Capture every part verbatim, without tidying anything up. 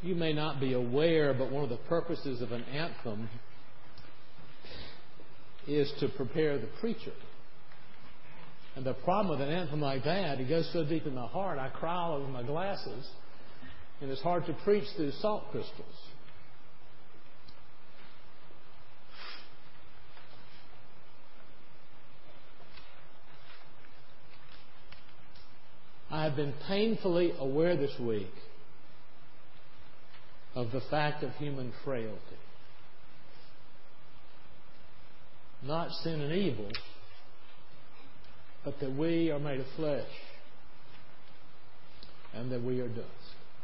you may not be aware, but one of the purposes of an anthem is to prepare the preacher. And the problem with an anthem like that, it goes so deep in my heart, I cry all over my glasses, and it's hard to preach through salt crystals. I have been painfully aware this week of the fact of human frailty. Not sin and evil, but that we are made of flesh and that we are dust.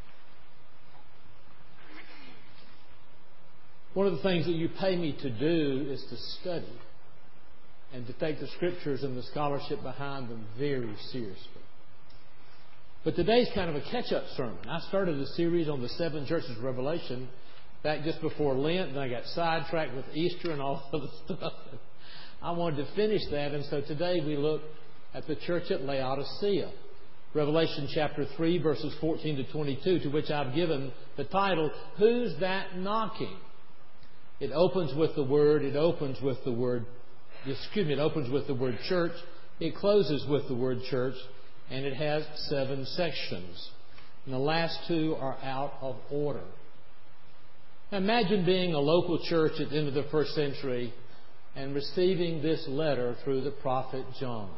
One of the things that you pay me to do is to study and to take the Scriptures and the scholarship behind them very seriously. But today's kind of a catch-up sermon. I started a series on the seven churches of Revelation back just before Lent, and I got sidetracked with Easter and all other stuff. I wanted to finish that, and so today we look at the church at Laodicea. Revelation chapter three, verses fourteen to twenty-two, to which I've given the title, Who's That Knocking? It opens with the word, it opens with the word, excuse me, it opens with the word church, it closes with the word church, and it has seven sections. And the last two are out of order. Now imagine being a local church at the end of the first century and receiving this letter through the prophet John.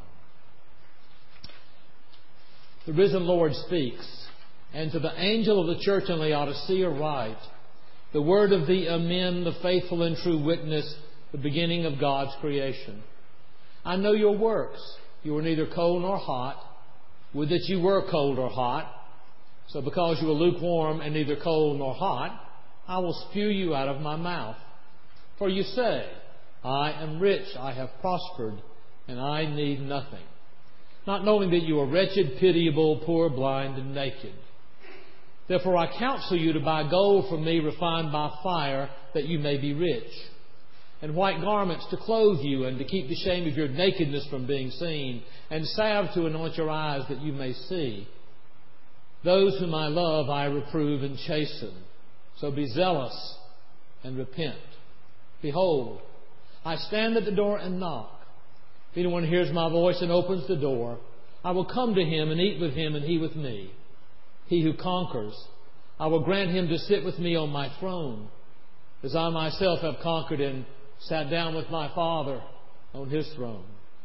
The risen Lord speaks, and to the angel of the church in Laodicea write, the word of the Amen, the faithful and true witness, the beginning of God's creation. I know your works. You are neither cold nor hot. Would that you were cold or hot. So because you are lukewarm and neither cold nor hot, I will spew you out of my mouth. For you say, I am rich, I have prospered, and I need nothing. Not knowing that you are wretched, pitiable, poor, blind, and naked. Therefore I counsel you to buy gold from me refined by fire, that you may be rich, and white garments to clothe you, and to keep the shame of your nakedness from being seen, and salve to anoint your eyes that you may see. Those whom I love I reprove and chasten. So be zealous and repent. Behold, I stand at the door and knock. If anyone hears my voice and opens the door, I will come to him and eat with him and he with me. He who conquers, I will grant him to sit with me on my throne, as I myself have conquered and sat down with my Father on his throne.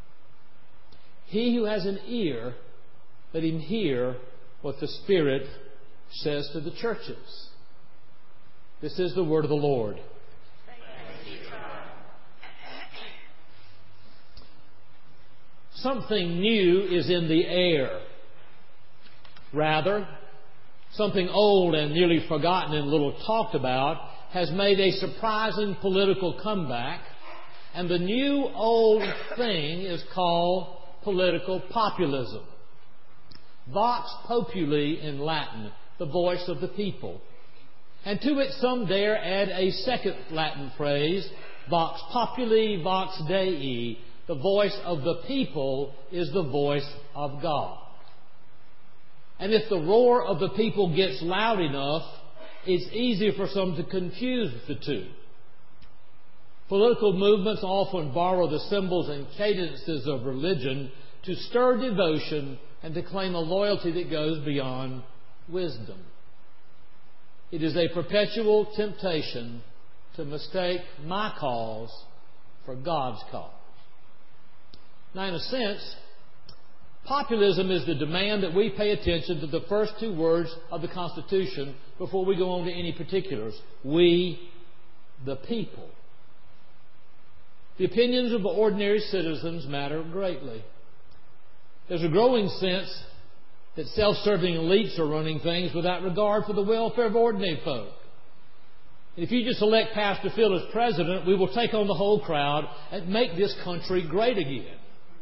He who has an ear, let him hear what the Spirit says to the churches. This is the word of the Lord. Something new is in the air. Rather, something old and nearly forgotten and little talked about has made a surprising political comeback, and the new old thing is called political populism. Vox populi in Latin, the voice of the people. And to it some dare add a second Latin phrase, vox populi, vox Dei. The voice of the people is the voice of God. And if the roar of the people gets loud enough, it's easier for some to confuse the two. Political movements often borrow the symbols and cadences of religion to stir devotion and to claim a loyalty that goes beyond wisdom. It is a perpetual temptation to mistake my cause for God's cause. Now, in a sense, populism is the demand that we pay attention to the first two words of the Constitution before we go on to any particulars. We, the people. The opinions of ordinary citizens matter greatly. There's a growing sense that self-serving elites are running things without regard for the welfare of ordinary folk. If you just elect Pastor Phil as president, we will take on the whole crowd and make this country great again.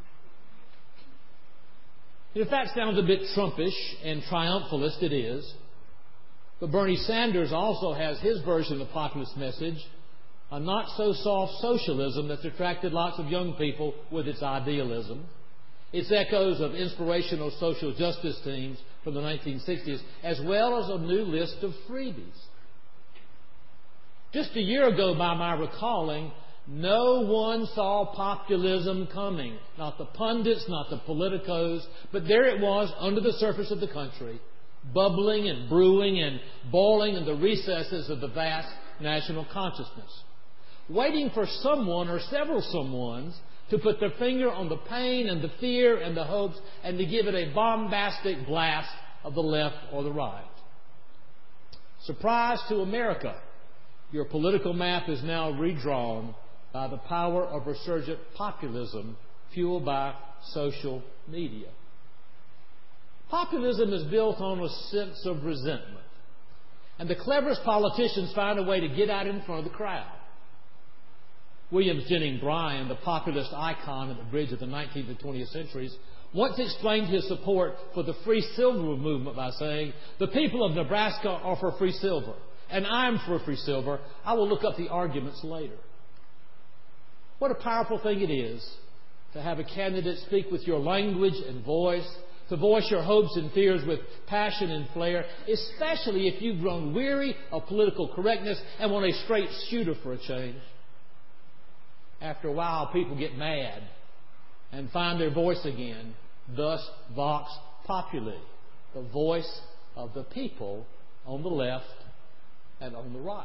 If that sounds a bit Trumpish and triumphalist, it is. But Bernie Sanders also has his version of the populist message, a not-so-soft socialism that's attracted lots of young people with its idealism. Its echoes of inspirational social justice themes from the nineteen sixties, as well as a new list of freebies. Just a year ago, by my recalling, no one saw populism coming. Not the pundits, not the politicos, but there it was under the surface of the country, bubbling and brewing and boiling in the recesses of the vast national consciousness, waiting for someone or several someones to put their finger on the pain and the fear and the hopes and to give it a bombastic blast of the left or the right. Surprise to America, your political map is now redrawn by the power of resurgent populism fueled by social media. Populism is built on a sense of resentment, and the cleverest politicians find a way to get out in front of the crowd. William Jennings Bryan, the populist icon at the bridge of the nineteenth and twentieth centuries, once explained his support for the free silver movement by saying, "The people of Nebraska are for free silver, and I'm for free silver. I will look up the arguments later." What a powerful thing it is to have a candidate speak with your language and voice, to voice your hopes and fears with passion and flair, especially if you've grown weary of political correctness and want a straight shooter for a change. After a while, people get mad and find their voice again. Thus, Vox Populi, the voice of the people on the left and on the right.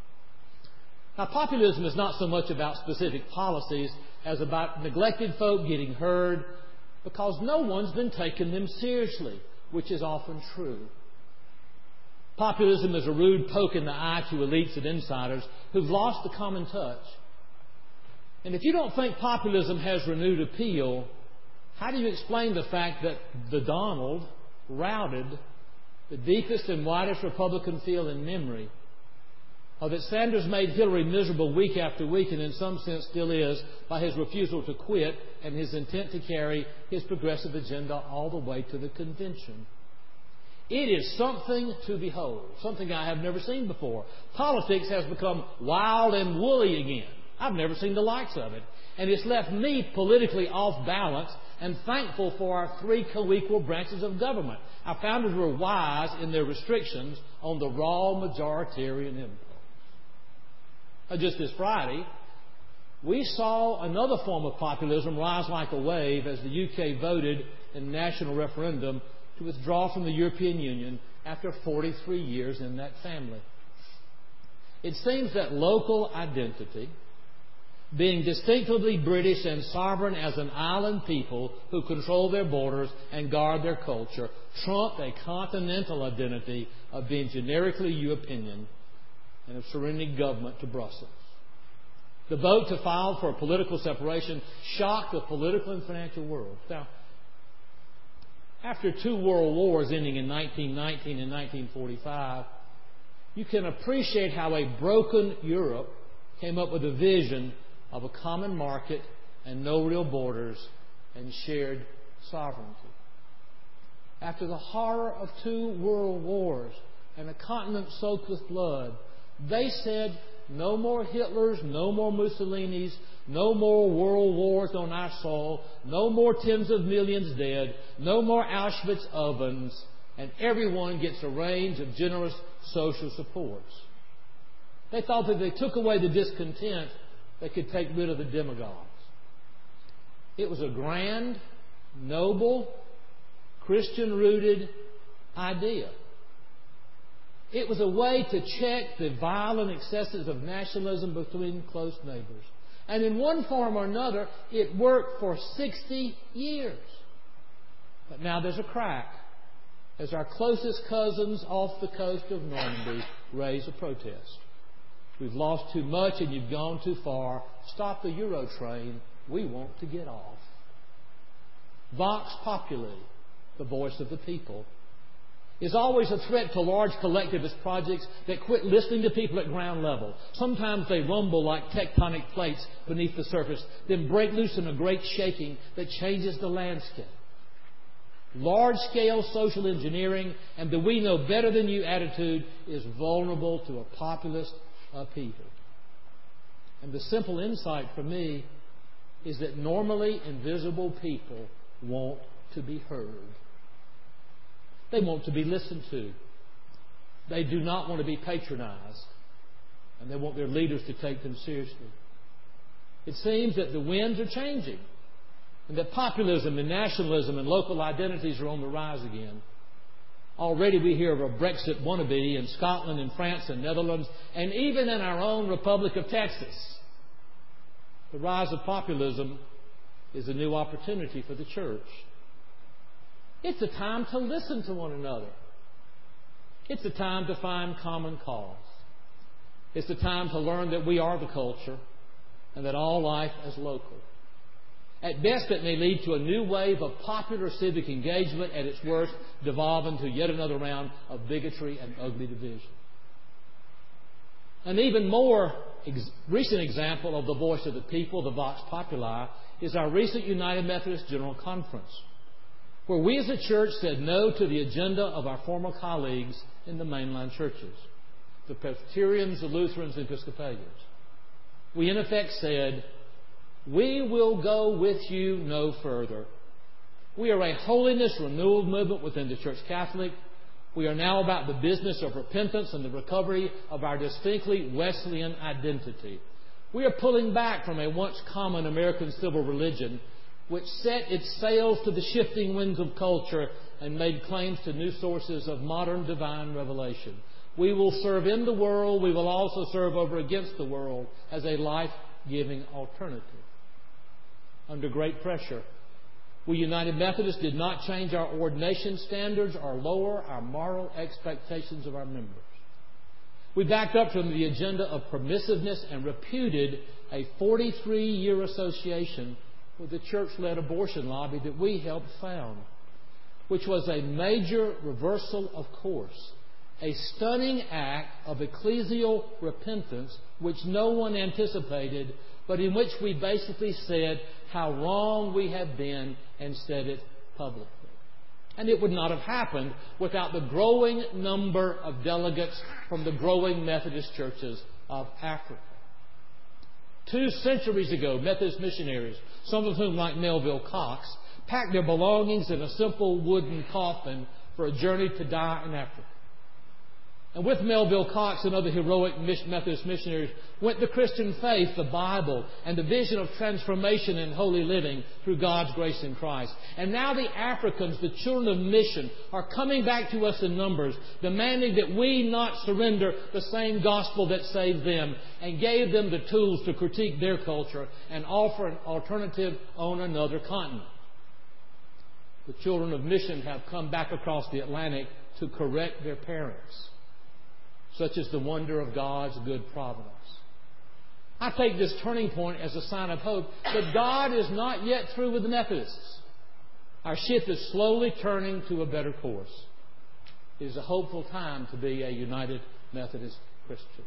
Now, populism is not so much about specific policies as about neglected folk getting heard because no one's been taking them seriously, which is often true. Populism is a rude poke in the eye to elites and insiders who've lost the common touch. And if you don't think populism has renewed appeal, how do you explain the fact that the Donald routed the deepest and widest Republican field in memory, or that Sanders made Hillary miserable week after week, and in some sense still is, by his refusal to quit and his intent to carry his progressive agenda all the way to the convention? It is something to behold, something I have never seen before. Politics has become wild and woolly again. I've never seen the likes of it. And it's left me politically off balance and thankful for our three co-equal branches of government. Our founders were wise in their restrictions on the raw majoritarian impulse. Uh, just this Friday, we saw another form of populism rise like a wave as the U K voted in a national referendum to withdraw from the European Union after forty-three years in that family. It seems that local identity, being distinctively British and sovereign as an island people who control their borders and guard their culture, trumped a continental identity of being generically European and of surrendering government to Brussels. The vote to file for political separation shocked the political and financial world. Now, after two world wars ending in nineteen nineteen and nineteen forty-five, you can appreciate how a broken Europe came up with a vision of a common market and no real borders and shared sovereignty. After the horror of two world wars and a continent soaked with blood, they said, no more Hitlers, no more Mussolinis, no more world wars on our soil, no more tens of millions dead, no more Auschwitz ovens, and everyone gets a range of generous social supports. They thought that if they took away the discontent, they could take rid of the demagogues. It was a grand, noble, Christian-rooted idea. It was a way to check the violent excesses of nationalism between close neighbors. And in one form or another, it worked for sixty years. But now there's a crack as our closest cousins off the coast of Normandy raise a protest. We've lost too much and you've gone too far. Stop the Euro train. We want to get off. Vox Populi, the voice of the people, is always a threat to large collectivist projects that quit listening to people at ground level. Sometimes they rumble like tectonic plates beneath the surface, then break loose in a great shaking that changes the landscape. Large-scale social engineering and the we know better than you attitude is vulnerable to a populist upheaval. And the simple insight for me is that normally invisible people want to be heard. They want to be listened to. They do not want to be patronized. And they want their leaders to take them seriously. It seems that the winds are changing. And that populism and nationalism and local identities are on the rise again. Already we hear of a Brexit wannabe in Scotland and France and Netherlands, and even in our own Republic of Texas. The rise of populism is a new opportunity for the church. It's a time to listen to one another. It's a time to find common cause. It's a time to learn that we are the culture and that all life is local. At best, it may lead to a new wave of popular civic engagement. At its worst, devolve into yet another round of bigotry and ugly division. An even more ex- recent example of the voice of the people, the Vox Populi, is our recent United Methodist General Conference, where we as a church said no to the agenda of our former colleagues in the mainline churches, the Presbyterians, the Lutherans, and Episcopalians. We in effect said, we will go with you no further. We are a holiness renewal movement within the Church Catholic. We are now about the business of repentance and the recovery of our distinctly Wesleyan identity. We are pulling back from a once common American civil religion which set its sails to the shifting winds of culture and made claims to new sources of modern divine revelation. We will serve in the world. We will also serve over against the world as a life-giving alternative. Under great pressure, we United Methodists did not change our ordination standards or lower our moral expectations of our members. We backed up from the agenda of permissiveness and repudiated a forty-three year association with the church-led abortion lobby that we helped found, which was a major reversal of course, a stunning act of ecclesial repentance which no one anticipated, but in which we basically said how wrong we had been and said it publicly. And it would not have happened without the growing number of delegates from the growing Methodist churches of Africa. Two centuries ago, Methodist missionaries, some of whom, like Melville Cox, packed their belongings in a simple wooden coffin for a journey to die in Africa. And with Melville Cox and other heroic Methodist missionaries went the Christian faith, the Bible, and the vision of transformation and holy living through God's grace in Christ. And now the Africans, the children of mission, are coming back to us in numbers, demanding that we not surrender the same gospel that saved them and gave them the tools to critique their culture and offer an alternative on another continent. The children of mission have come back across the Atlantic to correct their parents. Such is the wonder of God's good providence. I take this turning point as a sign of hope that God is not yet through with the Methodists. Our ship is slowly turning to a better course. It is a hopeful time to be a United Methodist Christian.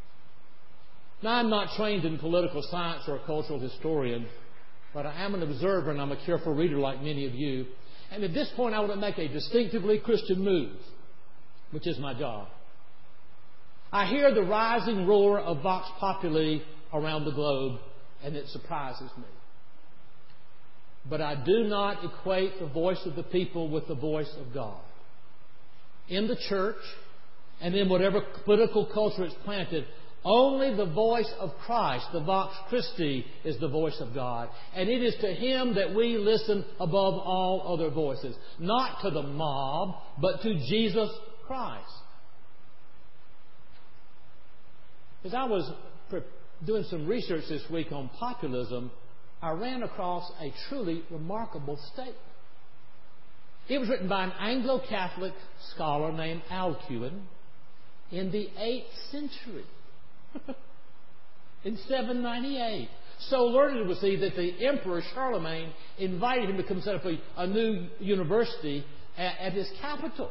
Now, I'm not trained in political science or a cultural historian, but I am an observer and I'm a careful reader like many of you. And at this point, I want to make a distinctively Christian move, which is my job. I hear the rising roar of Vox Populi around the globe, and it surprises me. But I do not equate the voice of the people with the voice of God. In the church, and in whatever political culture it's planted, only the voice of Christ, the Vox Christi, is the voice of God. And it is to Him that we listen above all other voices. Not to the mob, but to Jesus Christ. As I was doing some research this week on populism, I ran across a truly remarkable statement. It was written by an Anglo-Catholic scholar named Alcuin in the eighth century, in seven ninety-eight. So learned was he that the Emperor Charlemagne invited him to come set up a, a new university at, at his capital.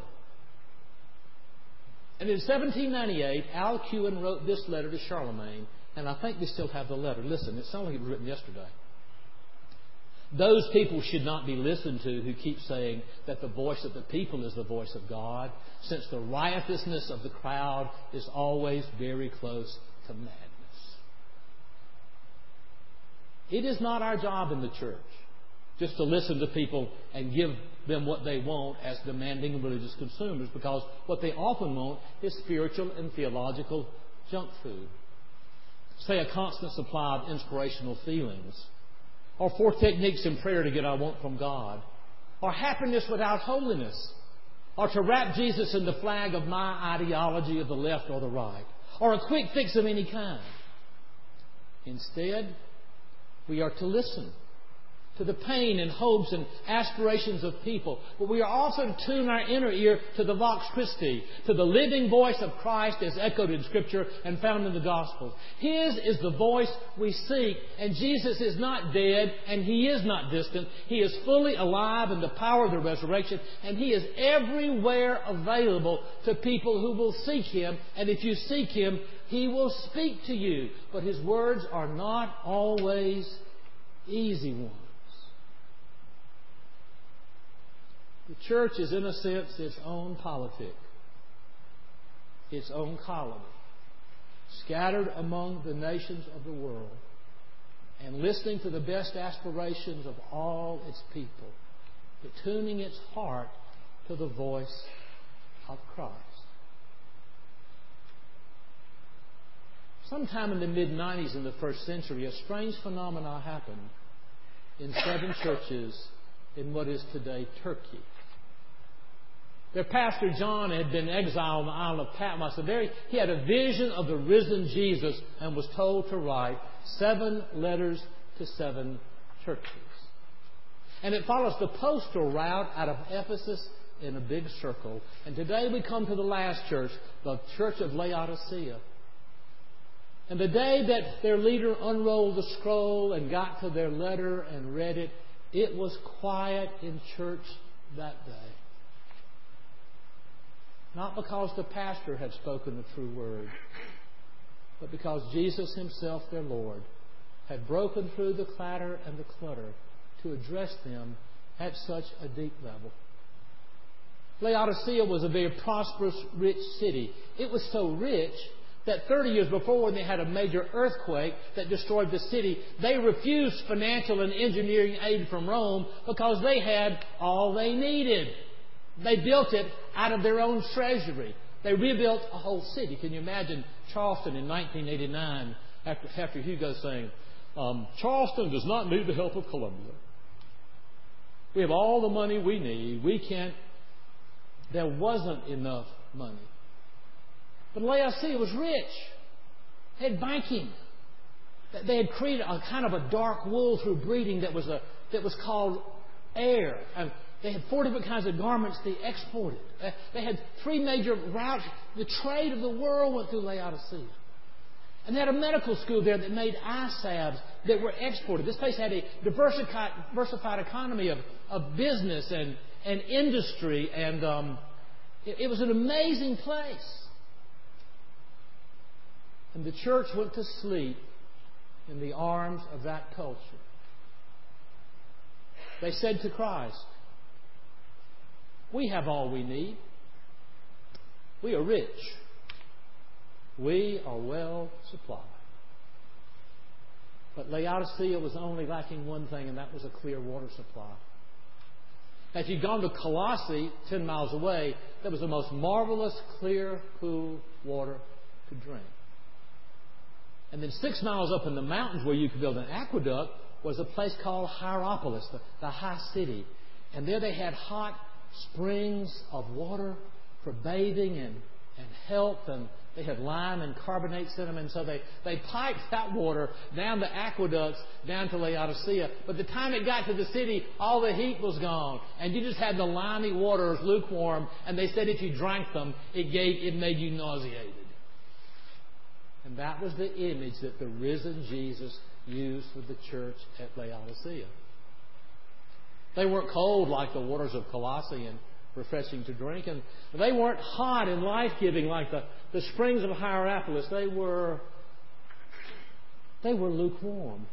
And in seventeen ninety-eight, Alcuin wrote this letter to Charlemagne, and I think we still have the letter. Listen, it sounds like it was written yesterday. Those people should not be listened to who keep saying that the voice of the people is the voice of God, since the riotousness of the crowd is always very close to madness. It is not our job in the church just to listen to people and give them what they want as demanding religious consumers, because what they often want is spiritual and theological junk food. Say a constant supply of inspirational feelings, or four techniques in prayer to get our want from God, or happiness without holiness, or to wrap Jesus in the flag of my ideology of the left or the right, or a quick fix of any kind. Instead, we are to listen to the pain and hopes and aspirations of people. But we are also to tune our inner ear to the Vox Christi, to the living voice of Christ as echoed in Scripture and found in the Gospels. His is the voice we seek, and Jesus is not dead, and He is not distant. He is fully alive in the power of the resurrection, and He is everywhere available to people who will seek Him. And if you seek Him, He will speak to you. But His words are not always easy ones. The church is, in a sense, its own politic, its own colony, scattered among the nations of the world, and listening to the best aspirations of all its people, but tuning its heart to the voice of Christ. Sometime in the mid nineties in the first century, a strange phenomenon happened in seven churches in what is today Turkey. Their pastor, John, had been exiled on the island of Patmos. And there he had a vision of the risen Jesus and was told to write seven letters to seven churches. And it follows the postal route out of Ephesus in a big circle. And today we come to the last church, the church of Laodicea. And the day that their leader unrolled the scroll and got to their letter and read it, it was quiet in church that day. Not because the pastor had spoken the true word, but because Jesus Himself, their Lord, had broken through the clatter and the clutter to address them at such a deep level. Laodicea was a very prosperous, rich city. It was so rich that thirty years before, when they had a major earthquake that destroyed the city, they refused financial and engineering aid from Rome because they had all they needed. They built it out of their own treasury. They rebuilt a whole city. Can you imagine Charleston in nineteen eighty-nine, after, after Hugo saying, um, Charleston does not need the help of Columbia. We have all the money we need. We can't. There wasn't enough money. But Laodicea was rich. They had banking. They had created a kind of a dark wool through breeding that was a that was called air. And they had four different kinds of garments they exported. They had three major routes. The trade of the world went through Laodicea. And they had a medical school there that made eye salves that were exported. This place had a diversified, diversified economy of, of business and, and industry. And um, it, it was an amazing place. And the church went to sleep in the arms of that culture. They said to Christ, we have all we need. We are rich. We are well supplied. But Laodicea was only lacking one thing, and that was a clear water supply. Now, if you'd gone to Colossae, ten miles away, there was the most marvelous, clear, cool water to drink. And then six miles up in the mountains where you could build an aqueduct was a place called Hierapolis, the, the high city. And there they had hot springs of water for bathing and, and health, and they had lime and carbonates in them, and so they, they piped that water down the aqueducts down to Laodicea. But the time it got to the city, all the heat was gone, and you just had the limey waters lukewarm, and they said if you drank them, it gave it made you nauseated. And that was the image that the risen Jesus used with the church at Laodicea. They weren't cold like the waters of Colossae and refreshing to drink. And they weren't hot and life-giving like the, the springs of Hierapolis. They were, they were lukewarm.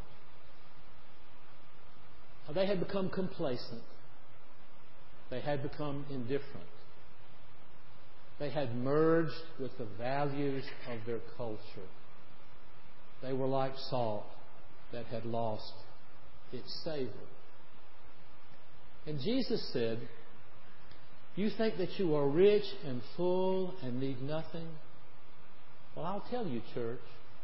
They had become complacent. They had become indifferent. They had merged with the values of their culture. They were like salt that had lost its savor. And Jesus said, you think that you are rich and full and need nothing? Well, I'll tell you, church,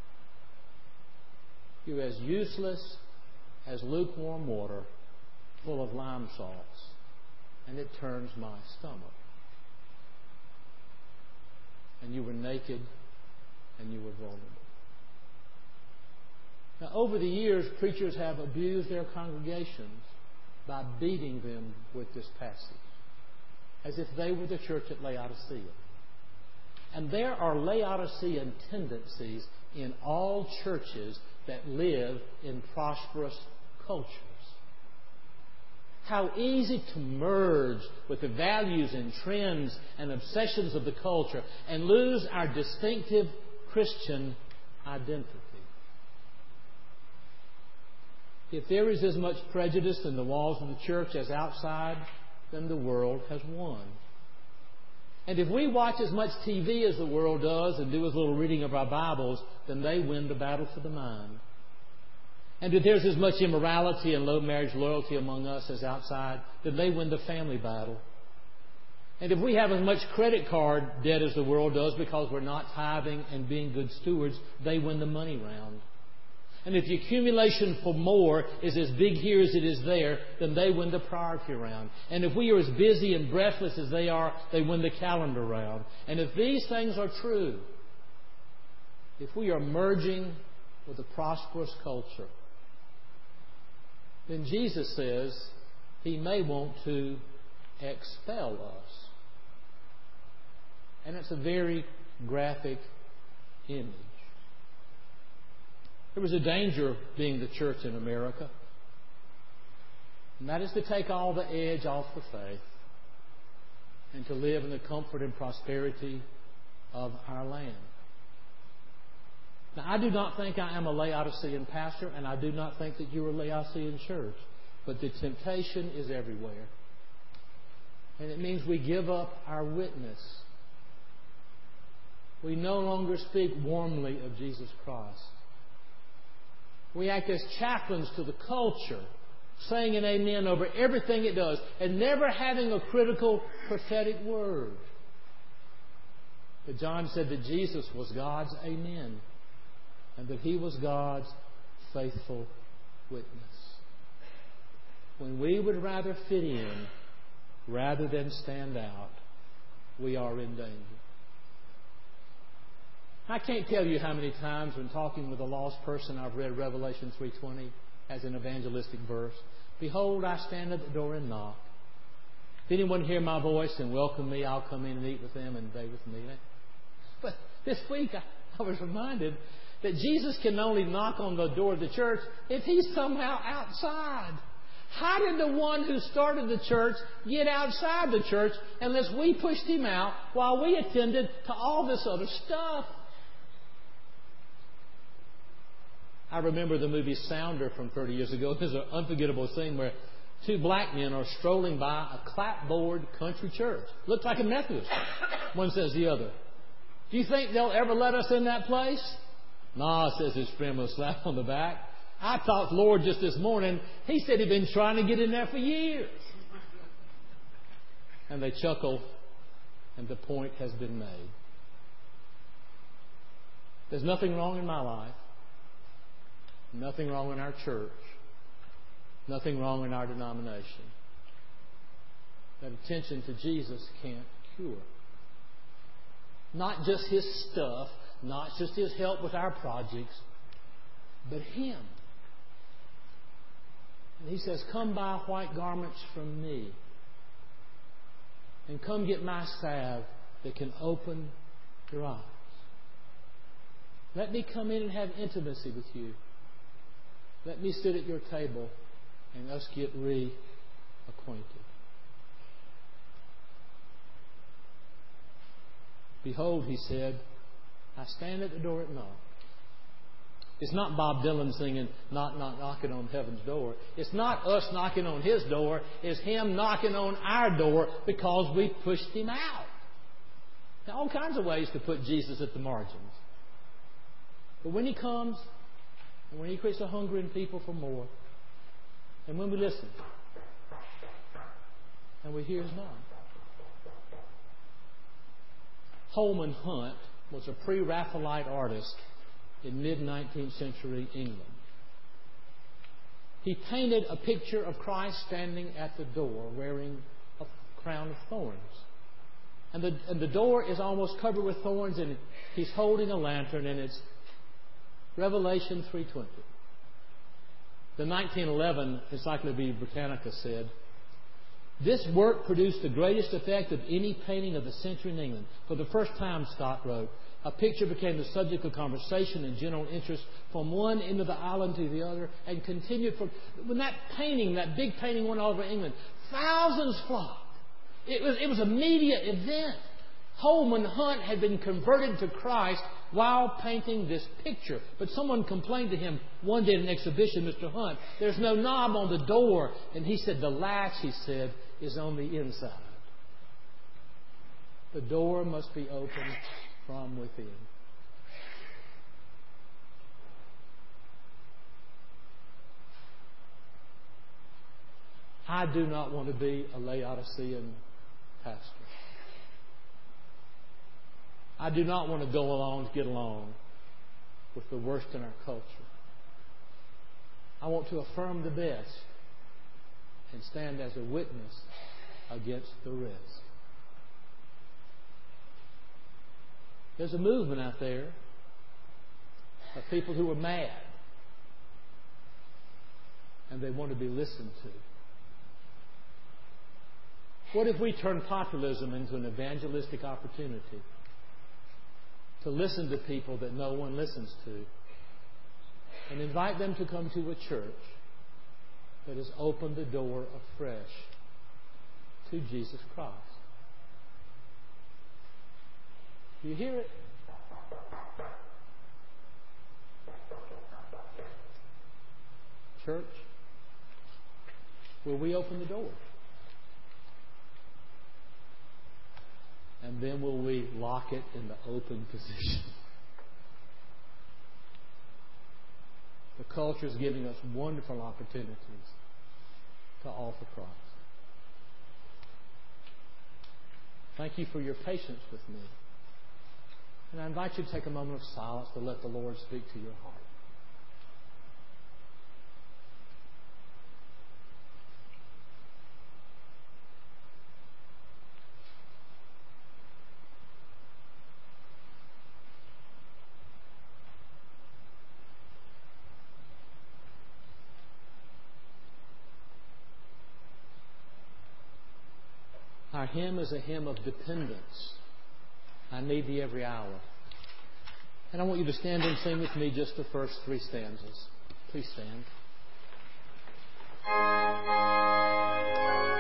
you're as useless as lukewarm water full of lime salts, and it turns my stomach. And you were naked and you were vulnerable. Now, over the years, preachers have abused their congregations by beating them with this passage, as if they were the church at Laodicea. And there are Laodicean tendencies in all churches that live in prosperous cultures. How easy to merge with the values and trends and obsessions of the culture and lose our distinctive Christian identity. If there is as much prejudice in the walls of the church as outside, then the world has won. And if we watch as much T V as the world does and do as little reading of our Bibles, then they win the battle for the mind. And if there's as much immorality and low marriage loyalty among us as outside, then they win the family battle. And if we have as much credit card debt as the world does because we're not tithing and being good stewards, they win the money round. And if the accumulation for more is as big here as it is there, then they win the priority round. And if we are as busy and breathless as they are, they win the calendar round. And if these things are true, if we are merging with a prosperous culture, then Jesus says He may want to expel us. And it's a very graphic image. There was a danger of being the church in America, and that is to take all the edge off the faith and to live in the comfort and prosperity of our land. Now, I do not think I am a Laodicean pastor, and I do not think that you're a Laodicean church, but the temptation is everywhere. And it means we give up our witness. We no longer speak warmly of Jesus Christ. We act as chaplains to the culture, saying an amen over everything it does, and never having a critical prophetic word. But John said that Jesus was God's amen, and that He was God's faithful witness. When we would rather fit in rather than stand out, we are in danger. I can't tell you how many times when talking with a lost person I've read Revelation three twenty as an evangelistic verse. Behold, I stand at the door and knock. If anyone hear my voice and welcome me, I'll come in and eat with them and they with me. But this week I, I was reminded that Jesus can only knock on the door of the church if He's somehow outside. How did the one who started the church get outside the church unless we pushed Him out while we attended to all this other stuff? I remember the movie Sounder from thirty years ago. There's an unforgettable scene where two black men are strolling by a clapboard country church. Looks like a Methodist. One says the other, do you think they'll ever let us in that place? Nah, says his friend with a slap on the back. I talked to the Lord just this morning. He said he'd been trying to get in there for years. And they chuckle, and the point has been made. There's nothing wrong in my life. Nothing wrong in our church. Nothing wrong in our denomination. That attention to Jesus can't cure. Not just His stuff, not just His help with our projects, but Him. And He says, come buy white garments from me. And come get my salve that can open your eyes. Let me come in and have intimacy with you. Let me sit at your table and us get reacquainted. Behold, He said, I stand at the door and knock. It's not Bob Dylan singing, knock, knock, knocking on heaven's door. It's not us knocking on His door. It's Him knocking on our door because we pushed Him out. There are all kinds of ways to put Jesus at the margins. But when He comes, and when He creates a hunger in people for more, and when we listen, And we hear His name. Holman Hunt was a pre-Raphaelite artist in mid-nineteenth century England. He painted a picture of Christ standing at the door wearing a crown of thorns. And the, and the door is almost covered with thorns, and he's holding a lantern, and it's Revelation three twenty. The nineteen eleven Encyclopedia Britannica said, "This work produced the greatest effect of any painting of the century in England. For the first time," Scott wrote, "a picture became the subject of conversation and general interest from one end of the island to the other, and continued for..." When that painting, that big painting went all over England, thousands flocked. It was, it was a media event. Holman Hunt had been converted to Christ while painting this picture. But someone complained to him one day at an exhibition, "Mister Hunt, there's no knob on the door." And he said, "The latch," he said, "is on the inside. The door must be opened from within." I do not want to be a Laodicean pastor. I do not want to go along to get along with the worst in our culture. I want to affirm the best and stand as a witness against the rest. There's a movement out there of people who are mad, and they want to be listened to. What if we turn populism into an evangelistic opportunity to listen to people that no one listens to, and invite them to come to a church that has opened the door afresh to Jesus Christ? Do you hear it? Church, will we open the door? And then will we lock it in the open position? The culture is giving us wonderful opportunities to offer Christ. Thank you for your patience with me. And I invite you to take a moment of silence to let the Lord speak to your heart. Our hymn is a hymn of dependence. I need Thee every hour. And I want you to stand and sing with me just the first three stanzas. Please stand.